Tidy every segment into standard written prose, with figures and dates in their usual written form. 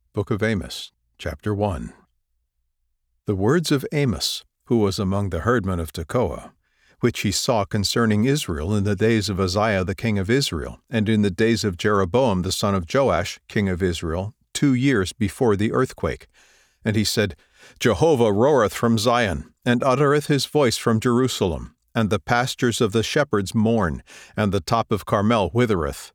Book of Amos, chapter 1. The words of Amos, who was among the herdmen of Tekoa, which he saw concerning Israel in the days of Uzziah the king of Israel, and in the days of Jeroboam the son of Joash, king of Israel, 2 years before the earthquake. And he said, Jehovah roareth from Zion, and uttereth his voice from Jerusalem, and the pastures of the shepherds mourn, and the top of Carmel withereth.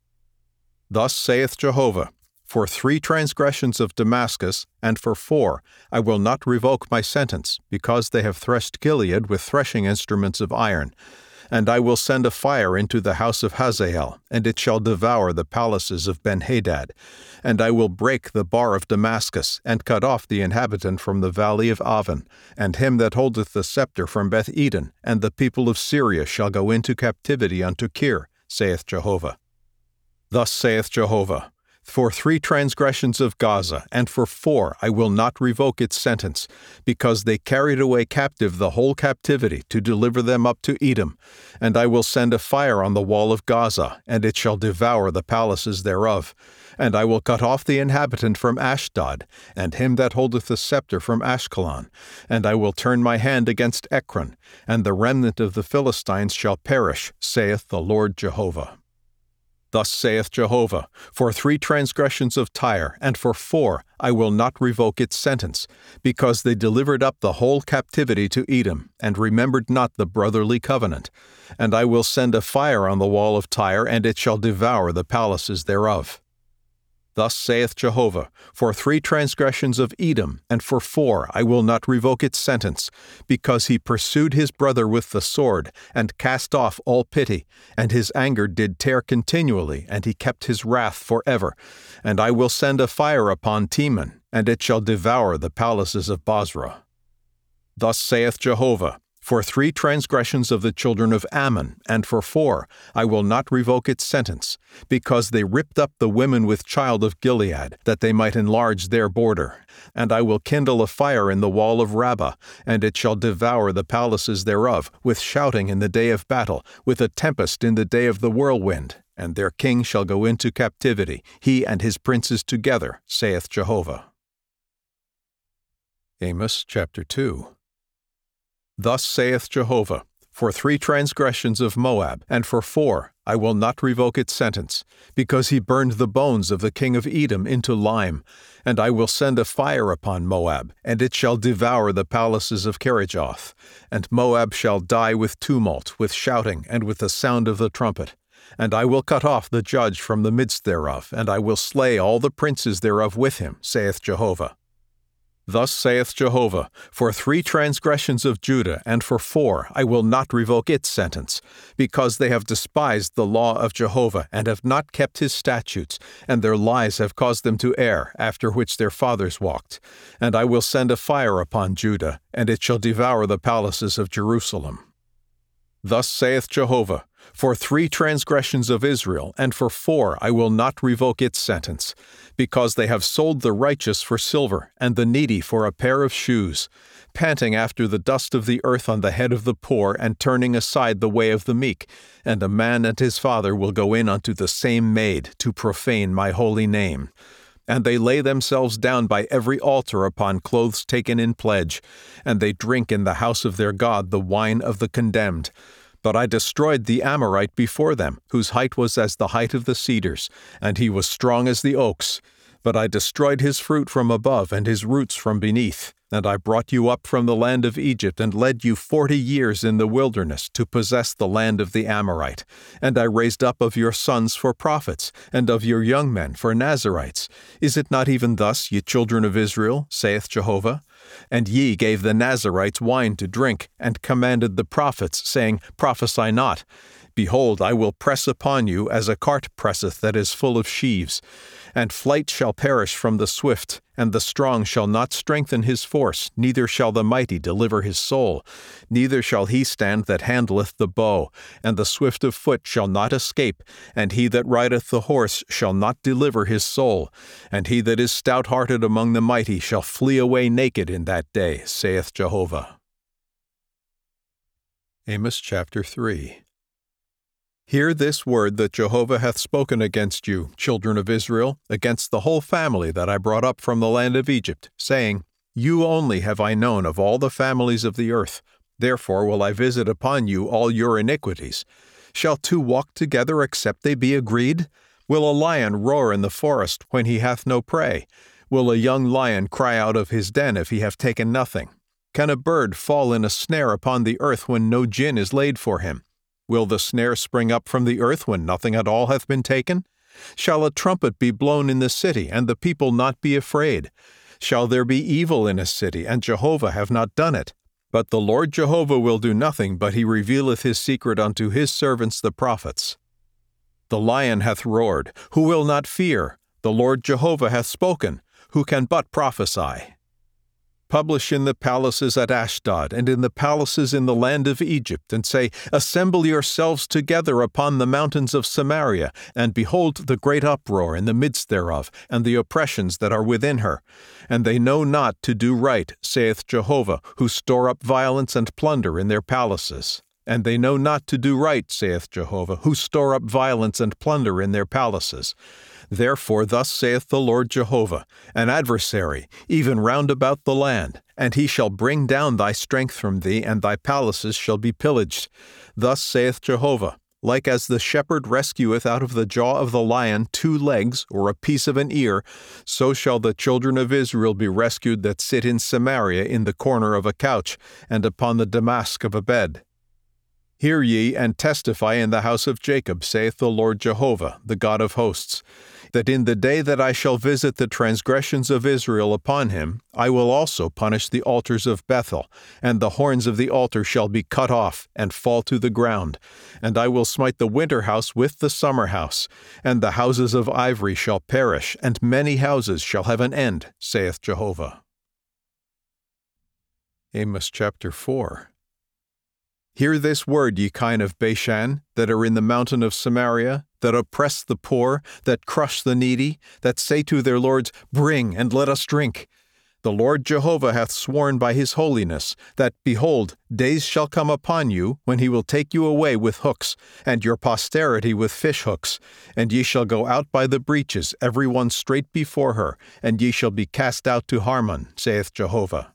Thus saith Jehovah, for 3 transgressions of Damascus, and for 4, I will not revoke my sentence, because they have threshed Gilead with threshing instruments of iron. And I will send a fire into the house of Hazael, and it shall devour the palaces of Benhadad. And I will break the bar of Damascus, and cut off the inhabitant from the valley of Aven, and him that holdeth the scepter from Beth Eden, and the people of Syria shall go into captivity unto Kir, saith Jehovah. Thus saith Jehovah, for 3 transgressions of Gaza, and for 4 I will not revoke its sentence, because they carried away captive the whole captivity to deliver them up to Edom. And I will send a fire on the wall of Gaza, and it shall devour the palaces thereof. And I will cut off the inhabitant from Ashdod, and him that holdeth the scepter from Ashkelon. And I will turn my hand against Ekron, and the remnant of the Philistines shall perish, saith the Lord Jehovah. Thus saith Jehovah, for 3 transgressions of Tyre, and for 4 I will not revoke its sentence, because they delivered up the whole captivity to Edom, and remembered not the brotherly covenant. And I will send a fire on the wall of Tyre, and it shall devour the palaces thereof. Thus saith Jehovah, for 3 transgressions of Edom, and for 4 I will not revoke its sentence, because he pursued his brother with the sword, and cast off all pity, and his anger did tear continually, and he kept his wrath forever. And I will send a fire upon Teman, and it shall devour the palaces of Bozrah. Thus saith Jehovah, for 3 transgressions of the children of Ammon, and for 4 I will not revoke its sentence, because they ripped up the women with child of Gilead, that they might enlarge their border. And I will kindle a fire in the wall of Rabbah, and it shall devour the palaces thereof, with shouting in the day of battle, with a tempest in the day of the whirlwind. And their king shall go into captivity, he and his princes together, saith Jehovah. Amos chapter 2. Thus saith Jehovah, for 3 transgressions of Moab, and for 4 I will not revoke its sentence, because he burned the bones of the king of Edom into lime. And I will send a fire upon Moab, and it shall devour the palaces of Kerijoth. And Moab shall die with tumult, with shouting, and with the sound of the trumpet. And I will cut off the judge from the midst thereof, and I will slay all the princes thereof with him, saith Jehovah. Thus saith Jehovah, for 3 transgressions of Judah, and for 4 I will not revoke its sentence, because they have despised the law of Jehovah, and have not kept his statutes, and their lies have caused them to err, after which their fathers walked. And I will send a fire upon Judah, and it shall devour the palaces of Jerusalem. Thus saith Jehovah, for 3 transgressions of Israel, and for 4 I will not revoke its sentence, because they have sold the righteous for silver, and the needy for a pair of shoes, panting after the dust of the earth on the head of the poor, and turning aside the way of the meek. And a man and his father will go in unto the same maid, to profane my holy name. And they lay themselves down by every altar upon clothes taken in pledge, and they drink in the house of their God the wine of the condemned. But I destroyed the Amorite before them, whose height was as the height of the cedars, and he was strong as the oaks. But I destroyed his fruit from above, and his roots from beneath. And I brought you up from the land of Egypt, and led you 40 years in the wilderness, to possess the land of the Amorite. And I raised up of your sons for prophets, and of your young men for Nazirites. Is it not even thus, ye children of Israel, saith Jehovah? And ye gave the Nazirites wine to drink, and commanded the prophets, saying, Prophesy not. Behold, I will press upon you as a cart presseth that is full of sheaves. And flight shall perish from the swift, and the strong shall not strengthen his force, neither shall the mighty deliver his soul. Neither shall he stand that handleth the bow, and the swift of foot shall not escape, and he that rideth the horse shall not deliver his soul. And he that is stout-hearted among the mighty shall flee away naked in that day, saith Jehovah. Amos chapter 3. Hear this word that Jehovah hath spoken against you, children of Israel, against the whole family that I brought up from the land of Egypt, saying, You only have I known of all the families of the earth. Therefore will I visit upon you all your iniquities. Shall two walk together except they be agreed? Will a lion roar in the forest when he hath no prey? Will a young lion cry out of his den if he have taken nothing? Can a bird fall in a snare upon the earth when no gin is laid for him? Will the snare spring up from the earth when nothing at all hath been taken? Shall a trumpet be blown in the city, and the people not be afraid? Shall there be evil in a city, and Jehovah have not done it? But the Lord Jehovah will do nothing, but he revealeth his secret unto his servants the prophets. The lion hath roared, who will not fear? The Lord Jehovah hath spoken, who can but prophesy? Publish in the palaces at Ashdod, and in the palaces in the land of Egypt, and say, Assemble yourselves together upon the mountains of Samaria, and behold the great uproar in the midst thereof, and the oppressions that are within her. And they know not to do right, saith Jehovah, who store up violence and plunder in their palaces. And they know not to do right, saith Jehovah, who store up violence and plunder in their palaces. Therefore thus saith the Lord Jehovah, an adversary, even round about the land, and he shall bring down thy strength from thee, and thy palaces shall be pillaged. Thus saith Jehovah, like as the shepherd rescueth out of the jaw of the lion 2 legs, or a piece of an ear, so shall the children of Israel be rescued that sit in Samaria in the corner of a couch, and upon the damask of a bed. Hear ye, and testify in the house of Jacob, saith the Lord Jehovah, the God of hosts, that in the day that I shall visit the transgressions of Israel upon him, I will also punish the altars of Bethel, and the horns of the altar shall be cut off, and fall to the ground. And I will smite the winter house with the summer house, and the houses of ivory shall perish, and many houses shall have an end, saith Jehovah. Amos chapter 4. Hear this word, ye kine of Bashan, that are in the mountain of Samaria, that oppress the poor, that crush the needy, that say to their lords, Bring, and let us drink. The Lord Jehovah hath sworn by his holiness, that, behold, days shall come upon you, when he will take you away with hooks, and your posterity with fish hooks, and ye shall go out by the breaches, every one straight before her, and ye shall be cast out to Harmon, saith Jehovah.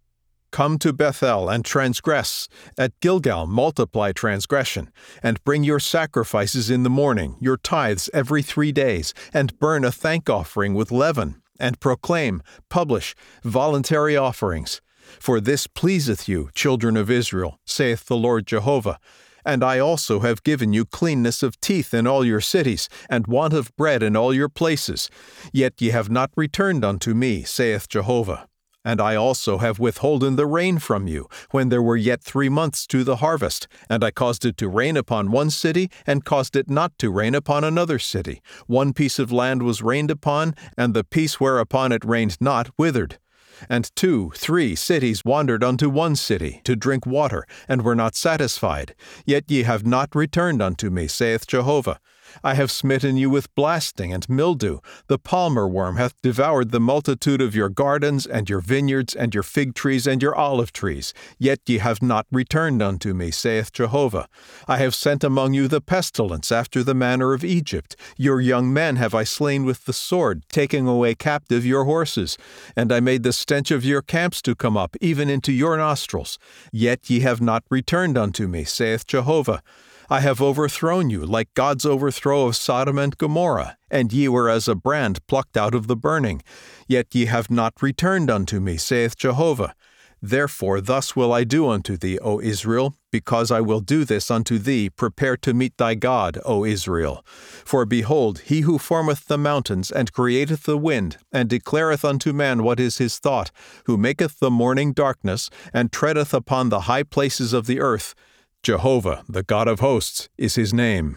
Come to Bethel and transgress. At Gilgal multiply transgression. And bring your sacrifices in the morning, your tithes every 3 days, and burn a thank offering with leaven, and proclaim, publish, voluntary offerings. For this pleaseth you, children of Israel, saith the Lord Jehovah. And I also have given you cleanness of teeth in all your cities, and want of bread in all your places. Yet ye have not returned unto me, saith Jehovah. And I also have withholden the rain from you, when there were yet 3 months to the harvest, and I caused it to rain upon one city, and caused it not to rain upon another city. One piece of land was rained upon, and the piece whereupon it rained not withered. And 2, 3 cities wandered unto one city, to drink water, and were not satisfied. Yet ye have not returned unto me, saith Jehovah. I have smitten you with blasting and mildew. The palmer worm hath devoured the multitude of your gardens, and your vineyards, and your fig trees, and your olive trees. Yet ye have not returned unto me, saith Jehovah. I have sent among you the pestilence after the manner of Egypt. Your young men have I slain with the sword, taking away captive your horses. And I made the stench of your camps to come up, even into your nostrils. Yet ye have not returned unto me, saith Jehovah. I have overthrown you like God's overthrow of Sodom and Gomorrah, and ye were as a brand plucked out of the burning. Yet ye have not returned unto me, saith Jehovah. Therefore thus will I do unto thee, O Israel, because I will do this unto thee, prepare to meet thy God, O Israel. For behold, he who formeth the mountains, and createth the wind, and declareth unto man what is his thought, who maketh the morning darkness, and treadeth upon the high places of the earth, Jehovah, the God of hosts, is his name.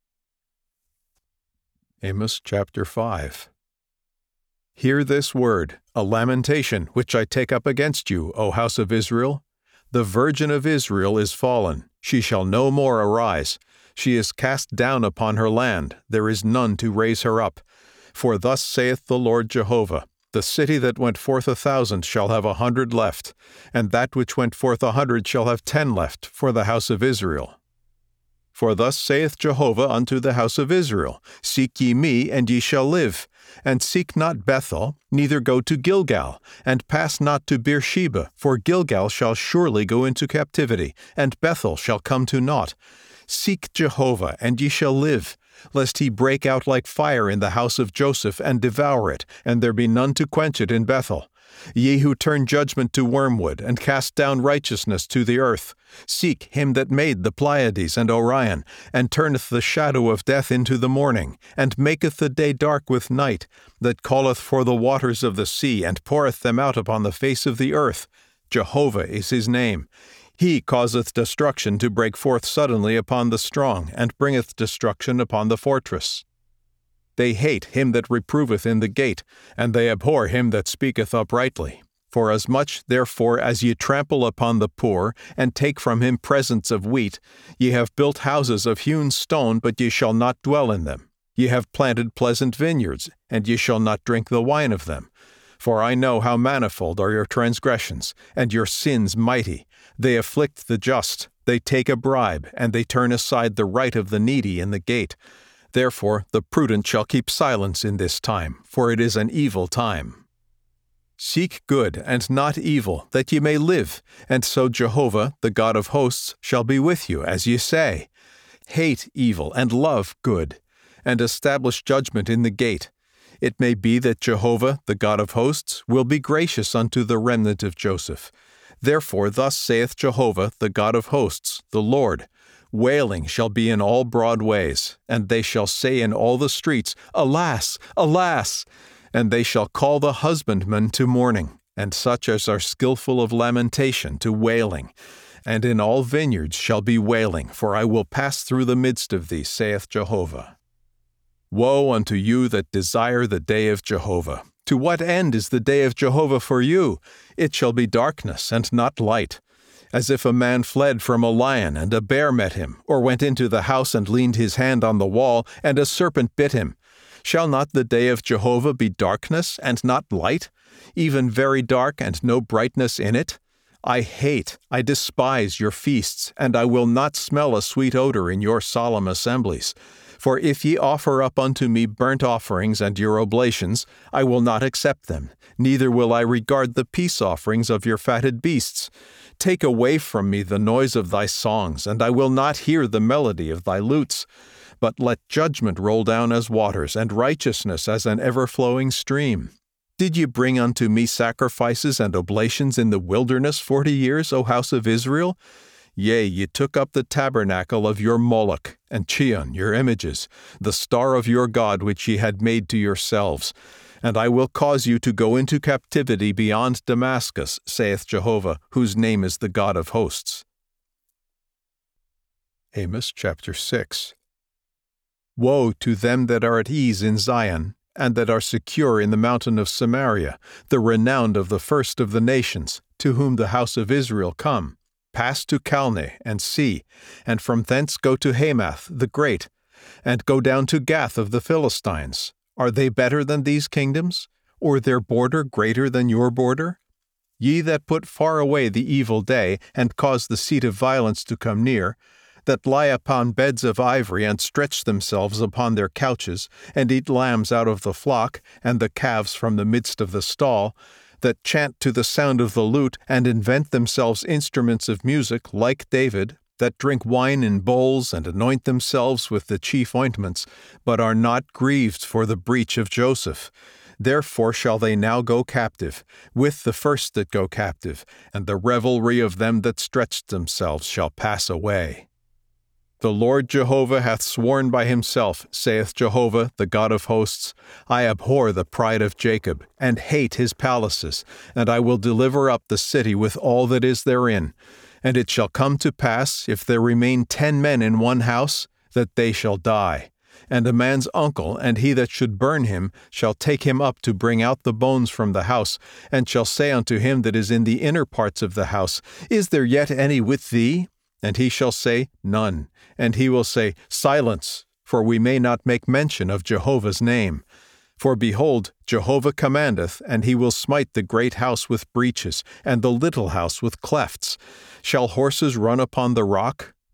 Amos chapter 5. Hear this word, a lamentation which I take up against you, O house of Israel. The virgin of Israel is fallen, she shall no more arise. She is cast down upon her land, there is none to raise her up. For thus saith the Lord Jehovah, the city that went forth 1,000 shall have 100 left, and that which went forth 100 shall have 10 left for the house of Israel. For thus saith Jehovah unto the house of Israel, Seek ye me, and ye shall live. And seek not Bethel, neither go to Gilgal, and pass not to Beersheba, for Gilgal shall surely go into captivity, and Bethel shall come to naught. Seek Jehovah, and ye shall live, lest he break out like fire in the house of Joseph, and devour it, and there be none to quench it in Bethel. Ye who turn judgment to wormwood, and cast down righteousness to the earth, seek him that made the Pleiades and Orion, and turneth the shadow of death into the morning, and maketh the day dark with night, that calleth for the waters of the sea, and poureth them out upon the face of the earth. Jehovah is his name. He causeth destruction to break forth suddenly upon the strong, and bringeth destruction upon the fortress. They hate him that reproveth in the gate, and they abhor him that speaketh uprightly. Forasmuch therefore as ye trample upon the poor, and take from him presents of wheat, ye have built houses of hewn stone, but ye shall not dwell in them. Ye have planted pleasant vineyards, and ye shall not drink the wine of them. For I know how manifold are your transgressions, and your sins mighty. They afflict the just, they take a bribe, and they turn aside the right of the needy in the gate. Therefore the prudent shall keep silence in this time, for it is an evil time. Seek good and not evil, that ye may live, and so Jehovah, the God of hosts, shall be with you, as ye say. Hate evil and love good, and establish judgment in the gate. It may be that Jehovah, the God of hosts, will be gracious unto the remnant of Joseph. Therefore thus saith Jehovah, the God of hosts, the Lord, Wailing shall be in all broad ways, and they shall say in all the streets, Alas! Alas! And they shall call the husbandman to mourning, and such as are skillful of lamentation to wailing. And in all vineyards shall be wailing, for I will pass through the midst of thee, saith Jehovah. Woe unto you that desire the day of Jehovah! To what end is the day of Jehovah for you? It shall be darkness and not light. As if a man fled from a lion, and a bear met him, or went into the house and leaned his hand on the wall, and a serpent bit him. Shall not the day of Jehovah be darkness and not light, even very dark and no brightness in it? I despise your feasts, and I will not smell a sweet odor in your solemn assemblies. For if ye offer up unto me burnt offerings and your oblations, I will not accept them, neither will I regard the peace offerings of your fatted beasts. Take away from me the noise of thy songs, and I will not hear the melody of thy lutes. But let judgment roll down as waters, and righteousness as an ever-flowing stream. Did ye bring unto me sacrifices and oblations in the wilderness 40 years, O house of Israel? Yea, ye took up the tabernacle of your Moloch, and Chion, your images, the star of your God which ye had made to yourselves. And I will cause you to go into captivity beyond Damascus, saith Jehovah, whose name is the God of hosts. Amos chapter 6. Woe to them that are at ease in Zion, and that are secure in the mountain of Samaria, the renowned of the first of the nations, to whom the house of Israel come. Pass to Calneh, and see, and from thence go to Hamath the great, and go down to Gath of the Philistines. Are they better than these kingdoms? Or their border greater than your border? Ye that put far away the evil day, and cause the seat of violence to come near, that lie upon beds of ivory, and stretch themselves upon their couches, and eat lambs out of the flock, and the calves from the midst of the stall, that chant to the sound of the lute, and invent themselves instruments of music, like David, that drink wine in bowls, and anoint themselves with the chief ointments, but are not grieved for the breach of Joseph. Therefore shall they now go captive, with the first that go captive, and the revelry of them that stretched themselves shall pass away. The Lord Jehovah hath sworn by himself, saith Jehovah, the God of hosts, I abhor the pride of Jacob, and hate his palaces, and I will deliver up the city with all that is therein. And it shall come to pass, if there remain 10 men in one house, that they shall die. And a man's uncle, and he that should burn him, shall take him up to bring out the bones from the house, and shall say unto him that is in the inner parts of the house, Is there yet any with thee? And he shall say, None. And he will say, Silence, for we may not make mention of Jehovah's name. For behold, Jehovah commandeth, and he will smite the great house with breaches, and the little house with clefts. Shall horses run upon the rock?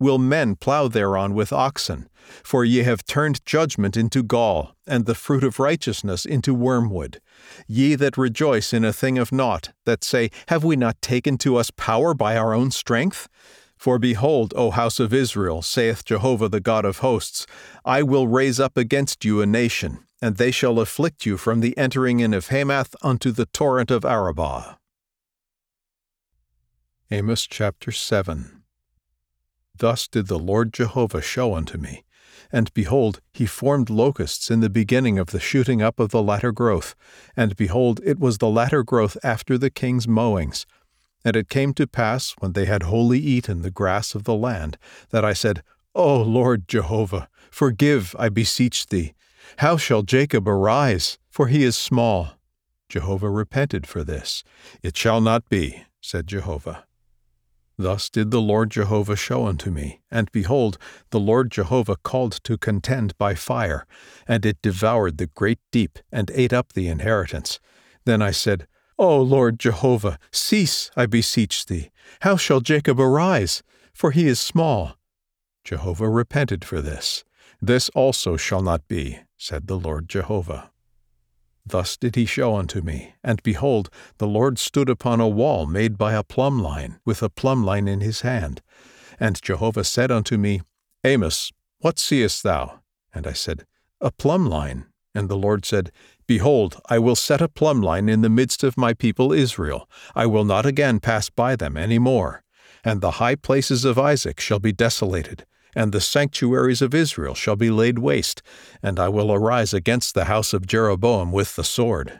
will men plow thereon with oxen? For ye have turned judgment into gall, and the fruit of righteousness into wormwood. Ye that rejoice in a thing of naught, that say, Have we not taken to us power by our own strength? For behold, O house of Israel, saith Jehovah the God of hosts, I will raise up against you a nation, and they shall afflict you from the entering in of Hamath unto the torrent of Arabah. Amos chapter 7. Thus did the Lord Jehovah show unto me. And behold, he formed locusts in the beginning of the shooting up of the latter growth. And behold, it was the latter growth after the king's mowings. And it came to pass, when they had wholly eaten the grass of the land, that I said, O Lord Jehovah, forgive, I beseech thee. How shall Jacob arise? For he is small. Jehovah repented for this. It shall not be, said Jehovah. Thus did the Lord Jehovah show unto me, and behold, the Lord Jehovah called to contend by fire, and it devoured the great deep, and ate up the inheritance. Then I said, O Lord Jehovah, cease, I beseech thee. How shall Jacob arise? For he is small. Jehovah repented for this. This also shall not be, said the Lord Jehovah. Thus did he show unto me, and behold, the Lord stood upon a wall made by a plumb line, with a plumb line in his hand. And Jehovah said unto me, Amos, what seest thou? And I said, A plumb line. And the Lord said, Behold, I will set a plumb line in the midst of my people Israel. I will not again pass by them any more. And the high places of Isaac shall be desolated, and the sanctuaries of Israel shall be laid waste, and I will arise against the house of Jeroboam with the sword.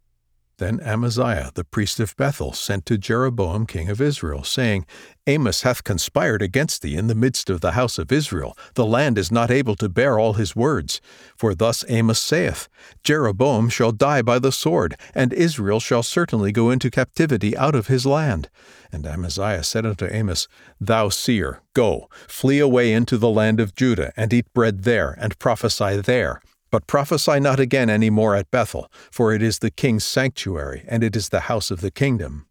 Then Amaziah the priest of Bethel sent to Jeroboam king of Israel, saying, Amos hath conspired against thee in the midst of the house of Israel. The land is not able to bear all his words. For thus Amos saith, Jeroboam shall die by the sword, and Israel shall certainly go into captivity out of his land. And Amaziah said unto Amos, Thou seer, go, flee away into the land of Judah, and eat bread there, and prophesy there. But prophesy not again any more at Bethel, for it is the king's sanctuary, and it is the house of the kingdom.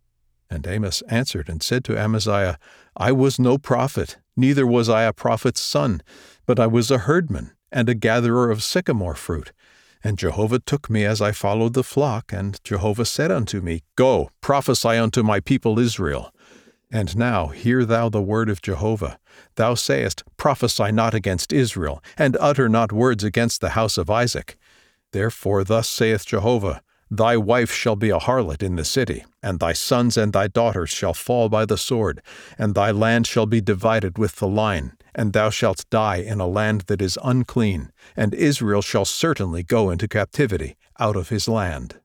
And Amos answered and said to Amaziah, I was no prophet, neither was I a prophet's son, but I was a herdman, and a gatherer of sycamore fruit. And Jehovah took me as I followed the flock, and Jehovah said unto me, Go, prophesy unto my people Israel. And now hear thou the word of Jehovah. Thou sayest, Prophesy not against Israel, and utter not words against the house of Isaac. Therefore thus saith Jehovah, Thy wife shall be a harlot in the city, and thy sons and thy daughters shall fall by the sword, and thy land shall be divided with the line, and thou shalt die in a land that is unclean, and Israel shall certainly go into captivity out of his land.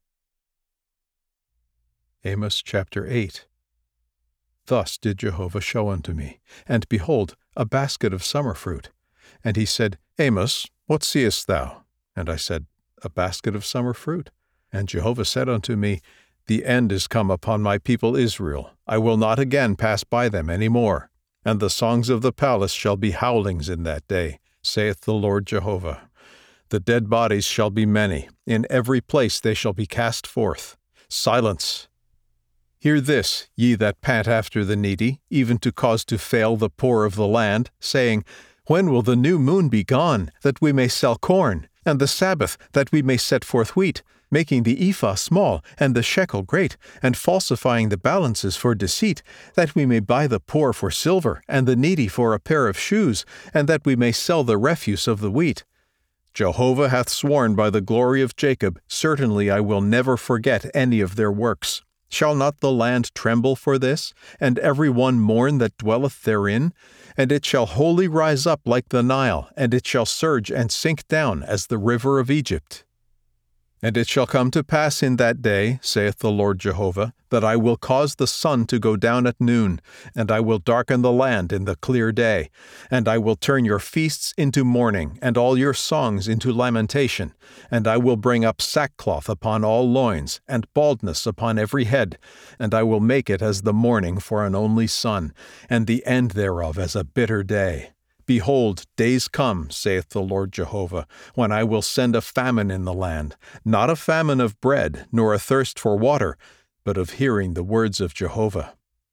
Amos chapter 8. Thus did Jehovah show unto me, and behold, a basket of summer fruit. And he said, Amos, what seest thou? And I said, A basket of summer fruit. And Jehovah said unto me, The end is come upon my people Israel. I will not again pass by them any more. And the songs of the palace shall be howlings in that day, saith the Lord Jehovah. The dead bodies shall be many. In every place they shall be cast forth. Silence! Hear this, ye that pant after the needy, even to cause to fail the poor of the land, saying, When will the new moon be gone, that we may sell corn, and the Sabbath, that we may set forth wheat, making the ephah small, and the shekel great, and falsifying the balances for deceit, that we may buy the poor for silver, and the needy for a pair of shoes, and that we may sell the refuse of the wheat? Jehovah hath sworn by the glory of Jacob, certainly I will never forget any of their works. Shall not the land tremble for this, and every one mourn that dwelleth therein? And it shall wholly rise up like the Nile, and it shall surge and sink down as the river of Egypt. And it shall come to pass in that day, saith the Lord Jehovah, that I will cause the sun to go down at noon, and I will darken the land in the clear day. And I will turn your feasts into mourning, and all your songs into lamentation. And I will bring up sackcloth upon all loins, and baldness upon every head. And I will make it as the morning for an only son, and the end thereof as a bitter day. Behold, days come, saith the Lord Jehovah, when I will send a famine in the land, not a famine of bread, nor a thirst for water, but of hearing the words of Jehovah.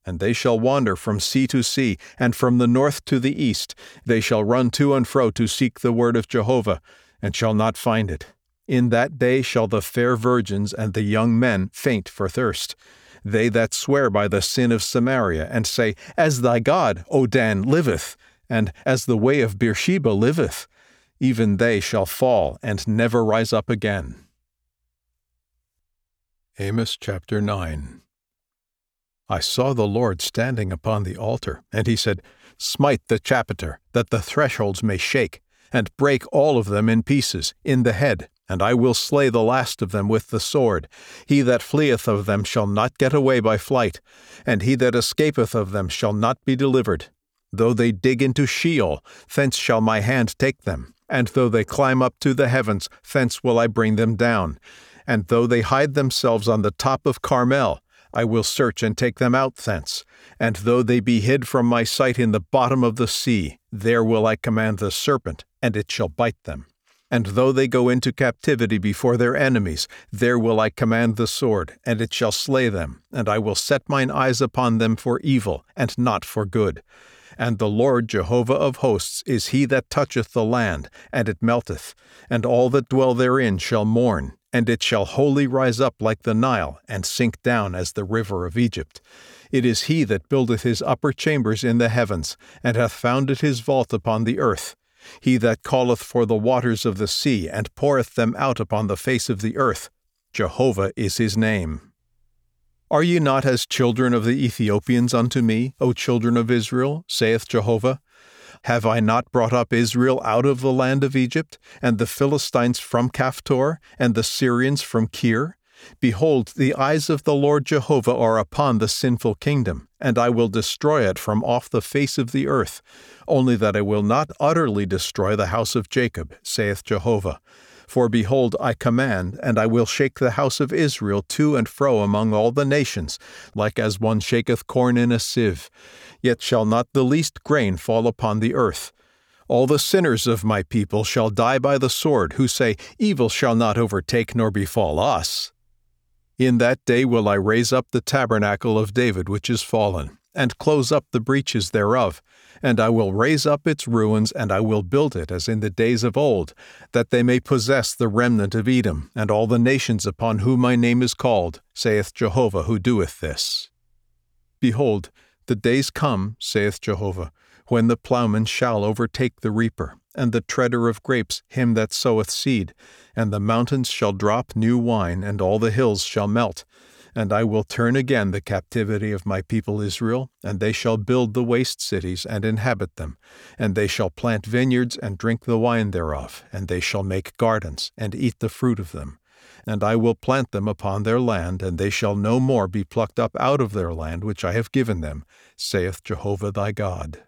And they shall wander from sea to sea, and from the north to the east. They shall run to and fro to seek the word of Jehovah, and shall not find it. In that day shall the fair virgins and the young men faint for thirst. They that swear by the sin of Samaria, and say, As thy God, O Dan, liveth, and as the way of Beersheba liveth, even they shall fall and never rise up again. Amos chapter 9. I saw the Lord standing upon the altar, and he said, Smite the chapiter, that the thresholds may shake, and break all of them in pieces, in the head, and I will slay the last of them with the sword. He that fleeth of them shall not get away by flight, and he that escapeth of them shall not be delivered. Though they dig into Sheol, thence shall my hand take them, and though they climb up to the heavens, thence will I bring them down. And though they hide themselves on the top of Carmel, I will search and take them out thence. And though they be hid from my sight in the bottom of the sea, there will I command the serpent, and it shall bite them. And though they go into captivity before their enemies, there will I command the sword, and it shall slay them. And I will set mine eyes upon them for evil, and not for good. And the Lord Jehovah of hosts is he that toucheth the land, and it melteth, and all that dwell therein shall mourn, and it shall wholly rise up like the Nile, and sink down as the river of Egypt. It is he that buildeth his upper chambers in the heavens, and hath founded his vault upon the earth. He that calleth for the waters of the sea, and poureth them out upon the face of the earth. Jehovah is his name. Are ye not as children of the Ethiopians unto me, O children of Israel, saith Jehovah? Have I not brought up Israel out of the land of Egypt, and the Philistines from Caphtor, and the Syrians from Kir? Behold, the eyes of the Lord Jehovah are upon the sinful kingdom, and I will destroy it from off the face of the earth, only that I will not utterly destroy the house of Jacob, saith Jehovah. For behold, I command, and I will shake the house of Israel to and fro among all the nations, like as one shaketh corn in a sieve. Yet shall not the least grain fall upon the earth. All the sinners of my people shall die by the sword, who say, Evil shall not overtake nor befall us. In that day will I raise up the tabernacle of David which is fallen, and close up the breaches thereof. And I will raise up its ruins, and I will build it as in the days of old, that they may possess the remnant of Edom, and all the nations upon whom my name is called, saith Jehovah who doeth this. Behold, the days come, saith Jehovah, when the plowman shall overtake the reaper, and the treader of grapes him that soweth seed, and the mountains shall drop new wine, and all the hills shall melt. And I will turn again the captivity of my people Israel, and they shall build the waste cities and inhabit them. And they shall plant vineyards and drink the wine thereof, and they shall make gardens and eat the fruit of them. And I will plant them upon their land, and they shall no more be plucked up out of their land which I have given them, saith Jehovah thy God.